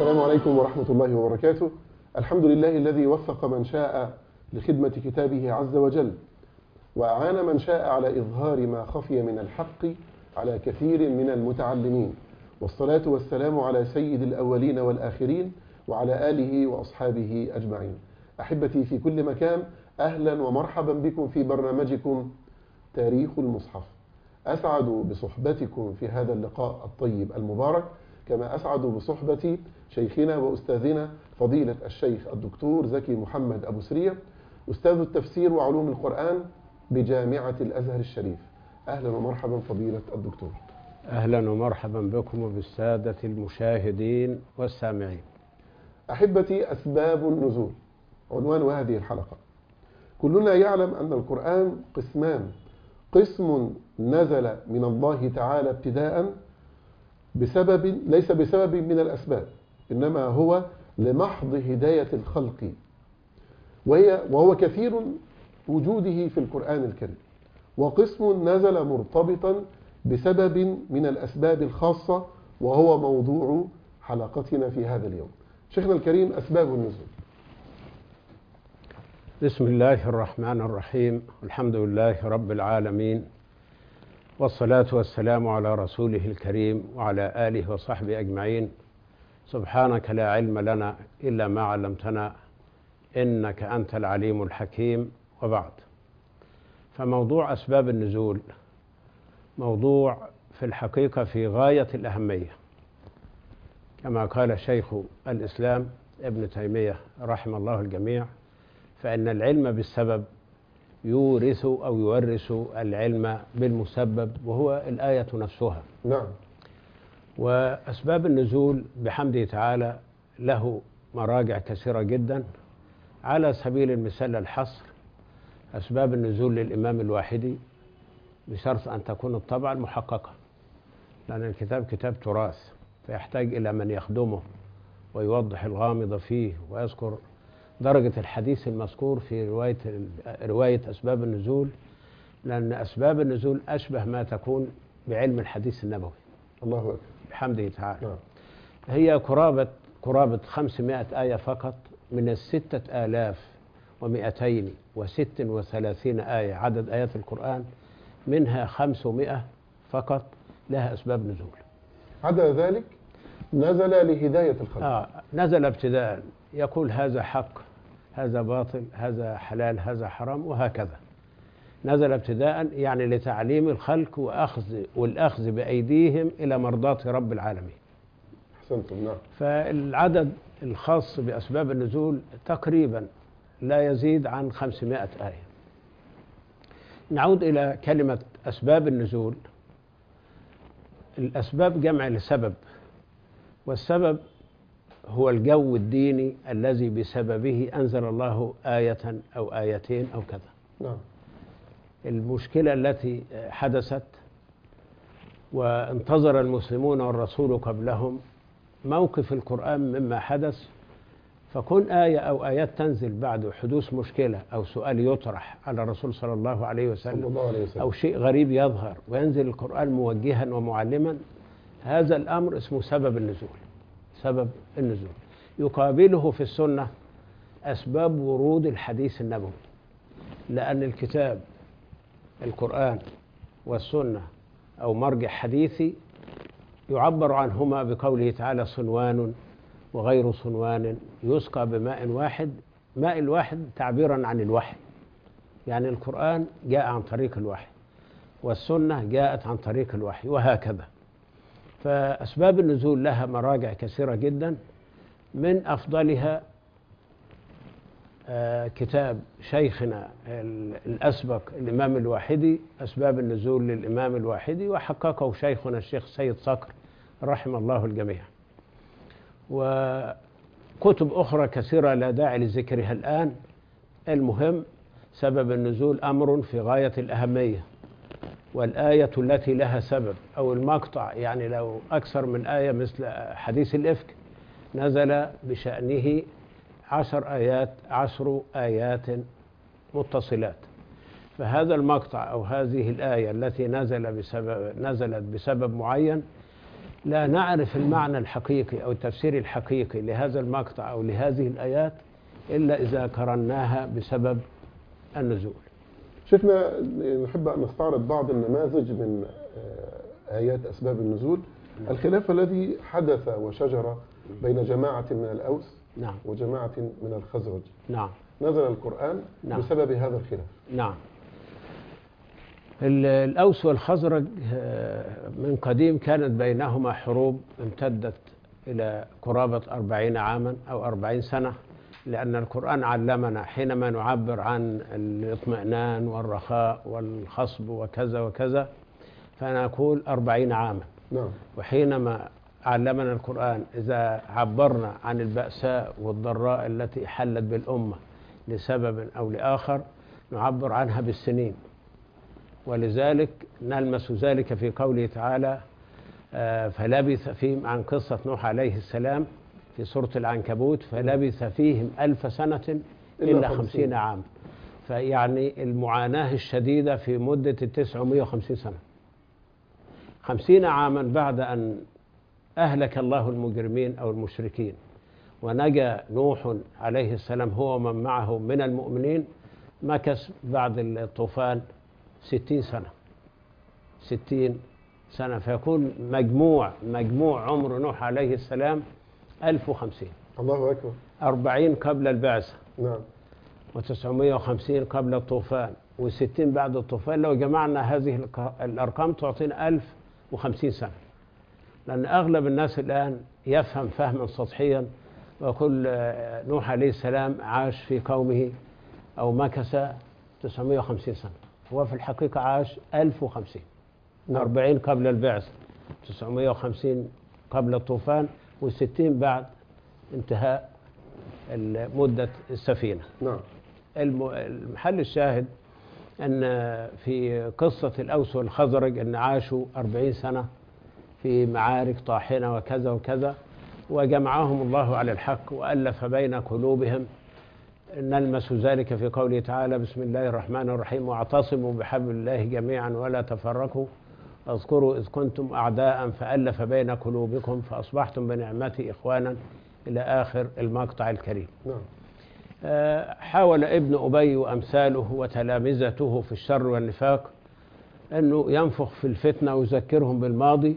السلام عليكم ورحمة الله وبركاته. الحمد لله الذي وفق من شاء لخدمة كتابه عز وجل، وأعان من شاء على إظهار ما خفي من الحق على كثير من المتعلمين، والصلاة والسلام على سيد الأولين والآخرين وعلى آله وأصحابه أجمعين. أحبتي في كل مكان، أهلا ومرحبا بكم في برنامجكم تاريخ المصحف. أسعد بصحبتكم في هذا اللقاء الطيب المبارك، كما أسعد بصحبة شيخنا وأستاذنا فضيلة الشيخ الدكتور زكي محمد أبو سرية، أستاذ التفسير وعلوم القرآن بجامعة الأزهر الشريف. أهلا ومرحبا فضيلة الدكتور. أهلا ومرحبا بكم وبالسادة المشاهدين والسامعين. أحبتي، أسباب النزول عنوان هذه الحلقة. كلنا يعلم أن القرآن قسمان: قسم نزل من الله تعالى ابتداء ليس بسبب من الأسباب، إنما هو لمحض هداية الخلق، وهو كثير وجوده في القرآن الكريم. وقسم نزل مرتبطا بسبب من الأسباب الخاصة، وهو موضوع حلقتنا في هذا اليوم. شيخنا الكريم، أسباب النزول. بسم الله الرحمن الرحيم، الحمد لله رب العالمين، والصلاة والسلام على رسوله الكريم وعلى آله وصحبه أجمعين. سبحانك لا علم لنا إلا ما علمتنا، إنك أنت العليم الحكيم. وبعد، فموضوع أسباب النزول موضوع في الحقيقة في غاية الأهمية، كما قال شيخ الإسلام ابن تيمية رحمه الله الجميع: فإن العلم بالسبب يورث أو يورث العلم بالمسبب، وهو الآية نفسها. نعم. وأسباب النزول بحمده تعالى له مراجع كثيرة جدا. على سبيل المثال الحصر: أسباب النزول للإمام الواحدي بشرط أن تكون الطبعة محققة، لأن الكتاب كتاب تراث، فيحتاج إلى من يخدمه ويوضح الغامض فيه ويذكر درجة الحديث المذكور في رواية أسباب النزول، لأن أسباب النزول أشبه ما تكون بعلم الحديث النبوي. الله أكبر. بحمده تعالى. نعم. هي قرابة 500 آية فقط من 6236 آية عدد آيات القرآن، منها 500 فقط لها أسباب نزول. عدا ذلك نزل لهداية الخلق. نزل ابتداء، يقول هذا حق، هذا باطل، هذا حلال، هذا حرام، وهكذا. نزل ابتداء يعني لتعليم الخلق والأخذ بأيديهم إلى مرضاة رب العالمين. أحسنتم. نعم. فالعدد الخاص بأسباب النزول تقريبا لا يزيد عن 500 آية. نعود إلى كلمة أسباب النزول. الأسباب جمع لسبب، والسبب هو الجو الديني الذي بسببه أنزل الله آية أو آيتين أو كذا. نعم. المشكلة التي حدثت وانتظر المسلمون والرسول قبلهم موقف القرآن مما حدث، فكون آية أو آيات تنزل بعد حدوث مشكلة أو سؤال يطرح على الرسول صلى الله عليه وسلم أو شيء غريب يظهر وينزل القرآن موجها ومعلما، هذا الأمر اسمه سبب النزول. سبب النزول يقابله في السنة أسباب ورود الحديث النبوي، لأن الكتاب القرآن والسنة أو مرجع حديثي يعبر عنهما بقوله تعالى: صنوان وغير صنوان يسقى بماء واحد. ماء الواحد تعبيرا عن الوحي، يعني القرآن جاء عن طريق الوحي والسنة جاءت عن طريق الوحي، وهكذا. فأسباب النزول لها مراجع كثيرة جدا، من أفضلها كتاب شيخنا الأسبق الإمام الواحدي، أسباب النزول للإمام الواحدي، وحققه شيخنا الشيخ سيد صقر رحمه الله الجميع. وكتب أخرى كثيرة لا داعي لذكرها الآن. المهم، سبب النزول أمر في غاية الأهمية، والآية التي لها سبب أو المقطع، يعني لو أكثر من آية مثل حديث الإفك نزل بشأنه 10 آيات متصلات، فهذا المقطع أو هذه الآية التي نزلت بسبب معين لا نعرف المعنى الحقيقي أو التفسير الحقيقي لهذا المقطع أو لهذه الآيات إلا إذا قرناها بسبب النزول. شفنا نحب أن نستعرض بعض النماذج من آيات أسباب النزول. الخلاف الذي حدث وشجر بين جماعة من الأوس نعم. وجماعة من الخزرج. نعم. نزل القرآن نعم. بسبب هذا الخلاف. نعم. الأوس والخزرج من قديم كانت بينهما حروب امتدت إلى قرابة 40 عاما أو 40 سنة، لأن القرآن علمنا حينما نعبر عن الاطمئنان والرخاء والخصب وكذا وكذا فنقول 40 عاما. نعم. وحينما علمنا القرآن إذا عبرنا عن البأساء والضراء التي حلت بالأمة لسبب أو لآخر نعبر عنها بالسنين، ولذلك نلمس ذلك في قوله تعالى فلبث فيهم عن قصة نوح عليه السلام في سورة العنكبوت فلبث فيهم 1000 سنة إلا 50 عام. فيعني المعاناة الشديدة في مدة 950 سنة، 50 عاما بعد أن أهلك الله المجرمين أو المشركين ونجا نوح عليه السلام هو ومن معه من المؤمنين، مكث بعد الطوفان 60 سنة 60 سنة، فيكون مجموع عمر نوح عليه السلام 1050. الله أكبر. 40 قبل البعثة. نعم. و950 قبل الطوفان و60 بعد الطوفان. لو جمعنا هذه الأرقام تعطينا 1050 سنة، لأن أغلب الناس الآن يفهم فهما سطحيا ويقول نوح عليه السلام عاش في قومه أو مكث 950 سنة، هو في الحقيقة عاش 1050. 40 قبل البعث، 950 قبل الطوفان، و60 بعد انتهاء مدة السفينة. نعم. المحل الشاهد أن في قصة الأوس والخزرج أن عاشوا 40 سنة في معارك طاحنة وكذا وكذا، وجمعهم الله على الحق وألف بين قلوبهم. نلمس ذلك في قوله تعالى بسم الله الرحمن الرحيم واعتصموا بحبل الله جميعا ولا تفرقوا اذكروا إذ كنتم أعداء فألف بين قلوبكم فأصبحتم بنعمته إخوانا إلى آخر المقطع الكريم. نعم. حاول ابن أبي وأمثاله وتلامذته في الشر والنفاق أنه ينفخ في الفتنة ويذكرهم بالماضي.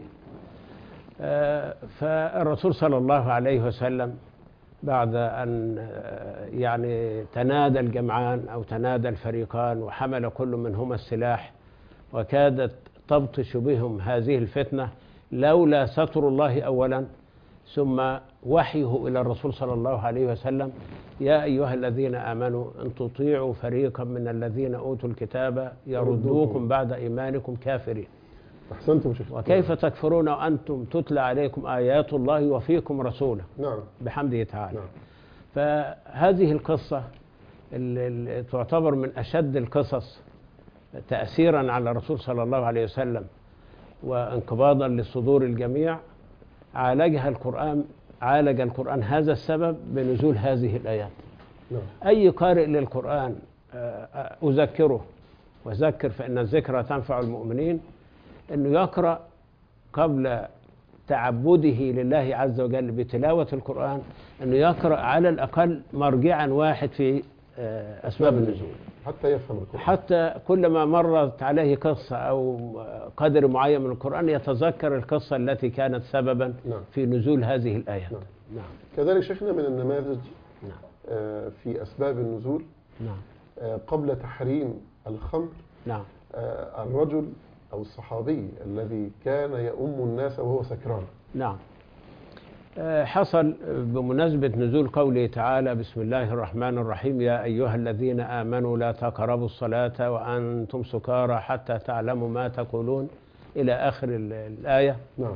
فالرسول صلى الله عليه وسلم بعد أن يعني تنادى الجمعان أو تنادى الفريقان وحمل كل منهما السلاح وكادت تبطش بهم هذه الفتنة لولا ستر الله أولا ثم وحيه إلى الرسول صلى الله عليه وسلم يا أيها الذين آمنوا إن تطيعوا فريقا من الذين أوتوا الكتاب يردوكم بعد إيمانكم كافرين. أحسنتم شيخ. وكيف تكفرون وأنتم تتلى عليكم آيات الله وفيكم رسوله. نعم. بحمده تعالى. نعم. فهذه القصة اللي تعتبر من أشد القصص تأثيرا على الرسول صلى الله عليه وسلم وانقباضا لصدور الجميع عالج القرآن هذا السبب بنزول هذه الآيات. نعم. أي قارئ للقرآن أذكره وذكر فإن الذكرى تنفع المؤمنين أنه يقرأ قبل تعبده لله عز وجل بتلاوة القرآن أنه يقرأ على الأقل مرجعا واحد في أسباب النزول حتى يفهم القرآن، حتى كلما مرت عليه قصة أو قدر معين من القرآن يتذكر القصة التي كانت سببا في نزول هذه الآيات. نعم. كذلك شيخنا من النماذج في أسباب النزول قبل تحريم الخمر الرجل أو الصحابي الذي كان يؤم الناس وهو سكران. نعم. حصل بمناسبة نزول قوله تعالى بسم الله الرحمن الرحيم يا أيها الذين آمنوا لا تقربوا الصلاة وأنتم سكارى حتى تعلموا ما تقولون إلى آخر الآية. نعم.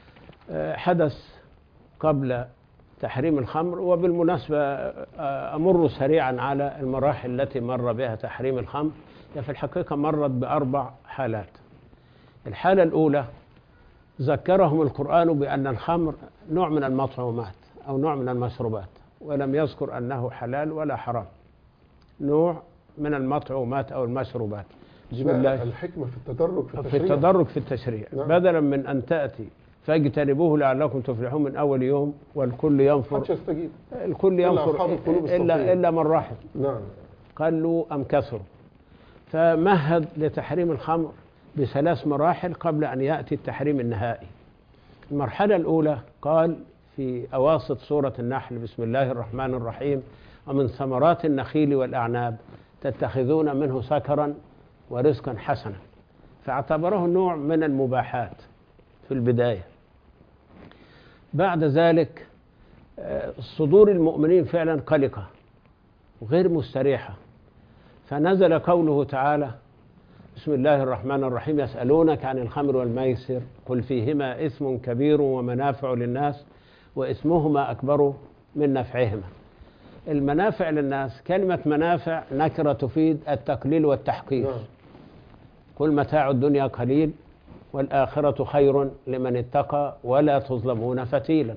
حدث قبل تحريم الخمر. وبالمناسبة أمر سريعا على المراحل التي مر بها تحريم الخمر. في الحقيقة مرت ب4 حالات. الحالة الأولى ذكرهم القرآن بأن الخمر نوع من المطعومات أو نوع من المشروبات ولم يذكر أنه حلال ولا حرام، نوع من المطعومات أو المشروبات. بسم الله الحكمة في التدرج في التشريع. في التدرج في التشريع. نعم. بدلا من أن تأتي فاجتنبوه لعلكم تفلحون من أول يوم والكل ينفر. محدش يستجيب الكل ينفر إلا من رحم. نعم. قالوا أم كثروا. فمهد لتحريم الخمر ب3 مراحل قبل أن يأتي التحريم النهائي. المرحلة الأولى قال في أواسط سورة النحل: بسم الله الرحمن الرحيم: ومن ثمرات النخيل والأعناب تتخذون منه سكرا ورزقا حسنا. فاعتبره نوع من المباحات في البداية. بعد ذلك صدور المؤمنين فعلا قلقة وغير مستريحة، فنزل قوله تعالى: بسم الله الرحمن الرحيم: يسألونك عن الخمر والميسر قل فيهما إثم كبير ومنافع للناس وإثمهما أكبر من نفعهما. المنافع للناس، كلمة منافع نكرة تفيد التقليل والتحقير. كل متاع الدنيا قليل والآخرة خير لمن اتقى ولا تظلمون فتيلا.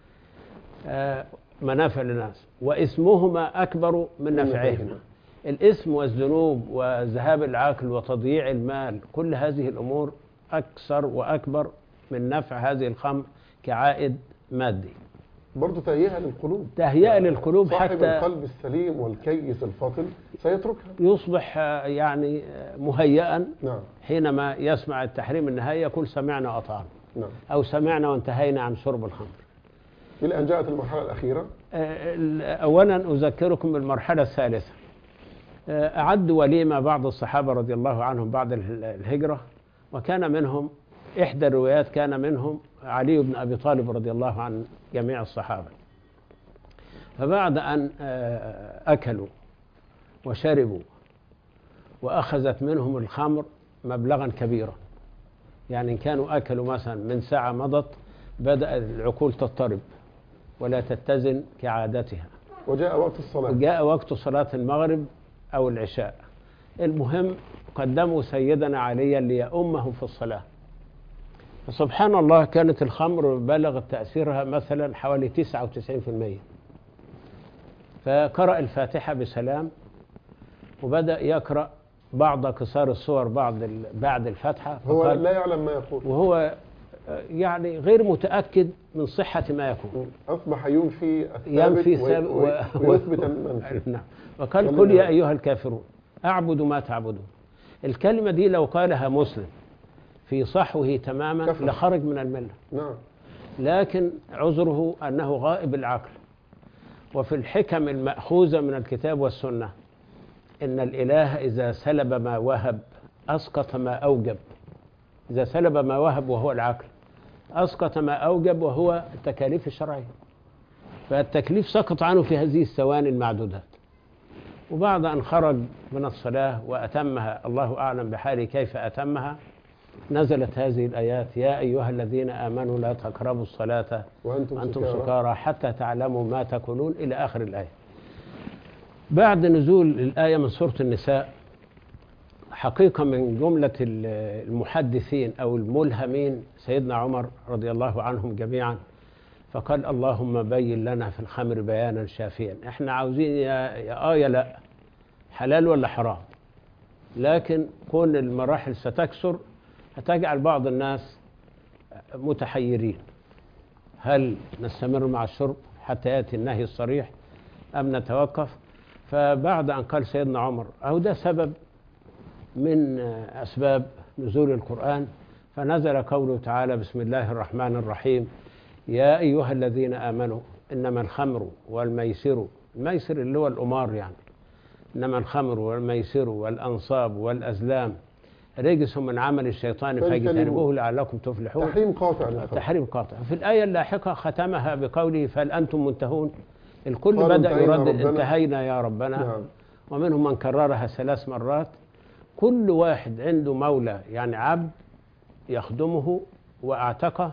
منافع للناس وإثمهما أكبر من نفعهما. الإثم والذنوب وذهاب العقل وتضييع المال، كل هذه الأمور أكثر وأكبر من نفع هذه الخمر كعائد مادي. برضو تهيئة للقلوب، تهيئة للقلوب، صاحب حتى القلب السليم والكيس الفاطن سيتركها، يصبح يعني مهيئا. نعم. حينما يسمع التحريم النهائي يقول سمعنا وأطعنا. نعم. أو سمعنا وانتهينا عن شرب الخمر. إلى أن جاءت المرحلة الأخيرة. أولا أذكركم بالمرحلة الثالثة. أعدوا وليمة بعض الصحابة رضي الله عنهم بعد الهجرة، وكان منهم إحدى الروايات كان منهم علي بن أبي طالب رضي الله عن جميع الصحابة. فبعد أن أكلوا وشربوا وأخذت منهم الخمر مبلغا كبيرا، يعني إن كانوا أكلوا مثلا من ساعة مضت بدأ العقول تضطرب ولا تتزن كعادتها، وجاء وقت الصلاة، وجاء وقت صلاة المغرب أو العشاء. المهم قدموا سيدنا عليا ليؤمهم في الصلاة. سبحان الله، كانت الخمر بلغ تأثيرها مثلا حوالي 99%. فقرأ الفاتحة بسلام وبدأ يقرأ بعض قصار الصور بعد الفاتحة. هو لا يعلم ما يقول، وهو يعني غير متأكد من صحة ما يقول. أصبح ينفي الثابت ويثبت المنفي. نعم. وقال: قل يا أيها الكافرون أعبد ما تعبدون. الكلمة دي لو قالها مسلم في صحوه تماما كفر، لخرج من الملة. نعم. لكن عذره أنه غائب العقل. وفي الحكم المأخوذة من الكتاب والسنة إن الإله إذا سلب ما وهب أسقط ما أوجب. إذا سلب ما وهب وهو العقل أسقط ما أوجب وهو التكاليف الشرعية. فالتكليف سقط عنه في هذه الثواني المعدودات. وبعد أن خرج من الصلاة وأتمها، الله أعلم بحاله كيف أتمها، نزلت هذه الآيات: يا أيها الذين آمنوا لا تقربوا الصلاة وأنتم سكارى حتى تعلموا ما تقولون، إلى آخر الآية. بعد نزول الآية من سورة النساء، حقيقة من جملة المحدثين أو الملهمين سيدنا عمر رضي الله عنهم جميعا، فقال: اللهم بين لنا في الخمر بيانا شافيا. احنا عاوزين يا آية لا حلال ولا حرام، لكن كون المراحل ستكثر هتجعل بعض الناس متحيرين: هل نستمر مع الشرب حتى يأتي النهي الصريح أم نتوقف؟ فبعد أن قال سيدنا عمر أو ده سبب من أسباب نزول القرآن، فنزل قوله تعالى: بسم الله الرحمن الرحيم: يا أيها الذين آمنوا إنما الخمر والميسر، الميسر اللي هو الأمار يعني، إنما الخمر والميسر والأنصاب والأزلام رجس من عمل الشيطان فاجتنبوه لعلكم تفلحون. تحريم قاطع. تحريم قاطع. في الآية اللاحقة ختمها بقوله: فهل أنتم منتهون؟ الكل بدأ يرد انتهينا يا ربنا. نعم. ومنهم من كررها 3 مرات. كل واحد عنده مولى يعني عبد يخدمه واعتقه،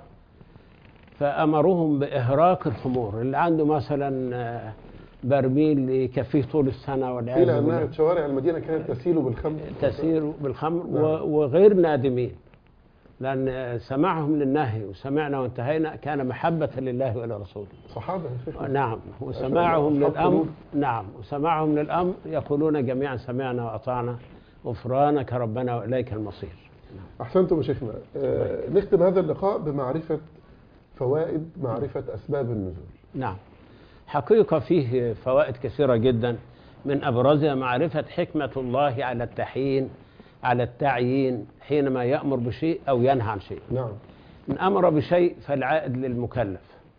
فأمرهم بإهراق الخمور. اللي عنده مثلا برميل يكفيه طول السنة والعياذ بالله، إلى أن شوارع المدينة كانت تسيل بالخمر. تسير بالخمر. نعم. وغير نادمين، لأن سماعهم للنهي وسمعنا وانتهينا كان محبة لله وإلى رسوله. صحابة. نعم. وسماعهم للأمر، نعم، وسماعهم للأمر يقولون جميعا: سمعنا وأطعنا غفرانك ربنا وإليك المصير. أحسنتم يا شيخنا. نختم هذا اللقاء بمعرفة فوائد معرفة أسباب النزول. نعم، حقيقة فيه فوائد كثيرة جدا، من أبرزها معرفة حكمة الله على التعيين حينما يأمر بشيء أو ينهى عن شيء. نعم. إن أمر بشيء فالعائد للمكلف،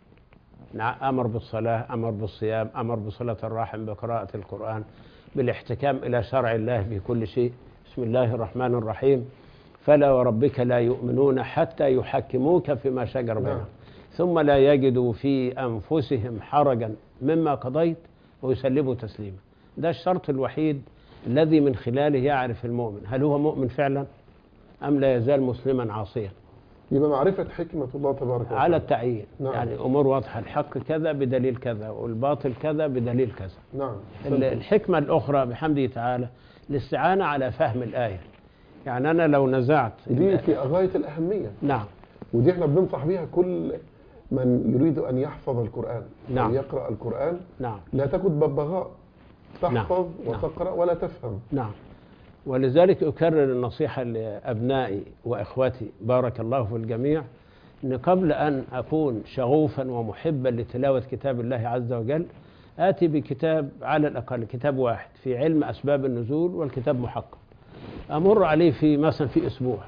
أمر بالصلاة، أمر بالصيام، أمر بصلة الرحم، بقراءة القرآن، بالاحتكام إلى شرع الله في كل شيء. بسم الله الرحمن الرحيم: فلا وربك لا يؤمنون حتى يحكموك فيما شجر بينهم ثم لا يجدوا في أنفسهم حرجا مما قضيت ويسلموا تسليما. ده الشرط الوحيد الذي من خلاله يعرف المؤمن هل هو مؤمن فعلا أم لا يزال مسلما عاصيا. يبقى معرفة حكمة الله تبارك وتعالى على التعيين. نعم. يعني أمور واضحة، الحق كذا بدليل كذا والباطل كذا بدليل كذا. نعم. الحكمة الأخرى بحمده تعالى الاستعانة على فهم الآية. يعني أنا لو نزعت دي في غاية الأهمية. نعم. ودي احنا بننصح بيها كل من يريد أن يحفظ القرآن. نعم. أو يقرأ القرآن. نعم. لا تكن ببغاء تحفظ نعم. وتقرأ ولا تفهم. نعم. ولذلك أكرر النصيحة لأبنائي وإخوتي بارك الله في الجميع، أن قبل أن أكون شغوفا ومحبا لتلاوة كتاب الله عز وجل آتي بكتاب على الأقل كتاب واحد في علم أسباب النزول، والكتاب محقق أمر عليه في مثلا في أسبوع،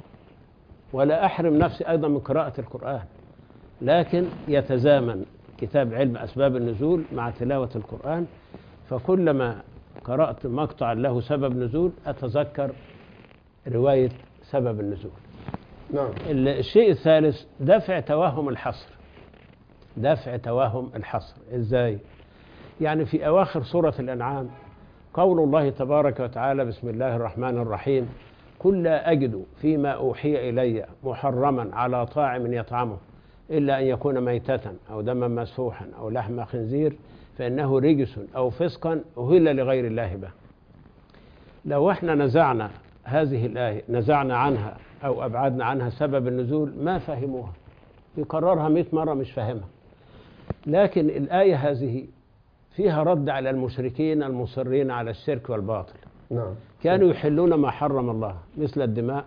ولا أحرم نفسي أيضا من قراءة القرآن، لكن يتزامن كتاب علم أسباب النزول مع تلاوة القرآن. فكلما قرأت مقطع له سبب نزول أتذكر رواية سبب النزول. نعم. الشيء الثالث دفع توهم الحصر. دفع توهم الحصر إزاي؟ يعني في أواخر سورة الأنعام قول الله تبارك وتعالى: بسم الله الرحمن الرحيم: قل لا أجد فيما أوحي إلي محرما على طاعم يطعمه إلا أن يكون ميتة أو دما مسفوحا أو لحم خنزير فإنه رجس أو فسقا أهل لغير الله به. لو احنا نزعنا هذه الآية، نزعنا عنها أو أبعدنا عنها سبب النزول، ما فهموها، يكررها 100 مرة مش فاهمها. لكن الآية هذه فيها رد على المشركين المصرين على الشرك والباطل. نعم. كانوا يحلون ما حرم الله مثل الدماء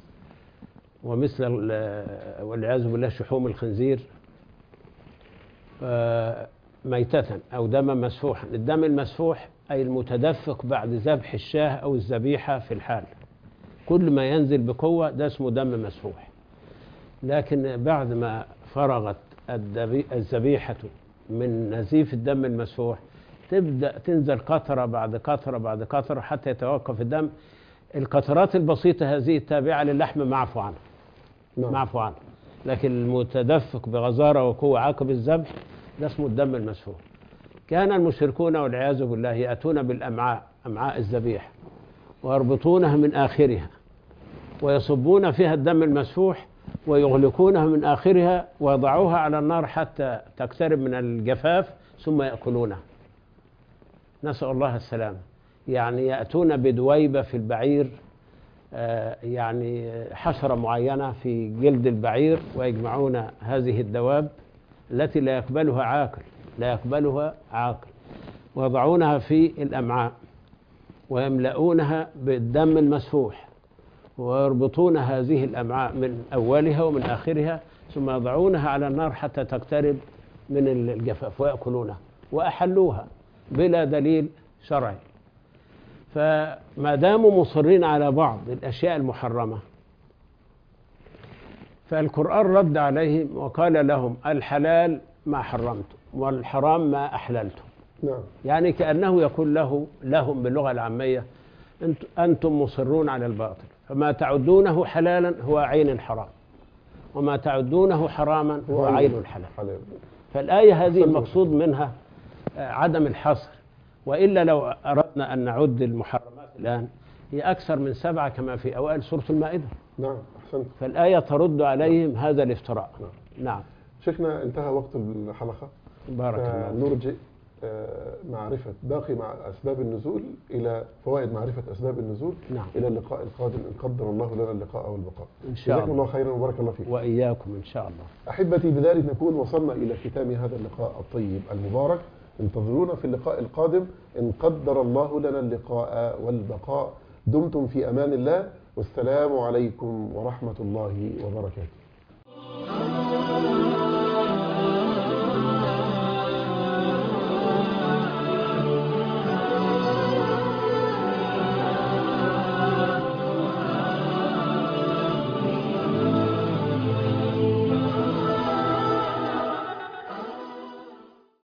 ومثل والعياذ بالله شحوم الخنزير ميتة أو دما مسفوحا. الدم المسفوح أي المتدفق بعد ذبح الشاه أو الذبيحة في الحال، كل ما ينزل بقوة ده اسمه دم مسفوح. لكن بعد ما فرغت الذبيحة من نزيف الدم المسفوح تبدأ تنزل قطرة بعد قطرة بعد قطرة حتى يتوقف الدم. القطرات البسيطة هذه التابعة للحم معفو عنه. نعم. معفو عنه. لكن المتدفق بغزارة وقوة عقب الذبح ده اسمه الدم المسفوح. كان المشركون والعياذ بالله يأتون بالأمعاء، أمعاء الذبيحة، ويربطونها من آخرها ويصبون فيها الدم المسفوح ويغلقونها من آخرها ويضعوها على النار حتى تقترب من الجفاف ثم يأكلونها. نسأل الله السلامة. يعني يأتون بدويبة في البعير، يعني حشرة معينة في جلد البعير، ويجمعون هذه الدواب التي لا يقبلها عاقل ويضعونها في الأمعاء ويملؤونها بالدم المسفوح ويربطون هذه الأمعاء من أولها ومن آخرها ثم يضعونها على النار حتى تقترب من الجفاف ويأكلونها، وأحلوها بلا دليل شرعي. فما داموا مصرين على بعض الأشياء المحرمة فالقرآن رد عليهم وقال لهم: الحلال ما حرمتم والحرام ما أحللتم. نعم. يعني كأنه يقول لهم باللغة العامية: أنتم مصرون على الباطل، فما تعدونه حلالا هو عين الحرام، وما تعدونه حراما هو عين الحلال. فالآية هذه المقصود منها عدم الحصر، وإلا لو أردنا أن نعد المحرمات الآن هي أكثر من 7 كما في أوائل سورة المائدة. نعم. أحسنت. فالآية ترد عليهم هذا الافتراء. نعم. شيخنا انتهى وقت الحلقة، بارك الله. نرجئ معرفة باقي مع أسباب النزول إلى فوائد معرفة أسباب النزول. نعم. إلى اللقاء القادم إن قدر الله لنا اللقاء والبقاء إن شاء الله. جزاكم الله خيرا وبارك الله فيكم. وإياكم إن شاء الله. أحبتي، بذلك نكون وصلنا إلى ختام هذا اللقاء الطيب المبارك. انتظرونا في اللقاء القادم إن قدر الله لنا اللقاء والبقاء. دمتم في أمان الله، والسلام عليكم ورحمة الله وبركاته.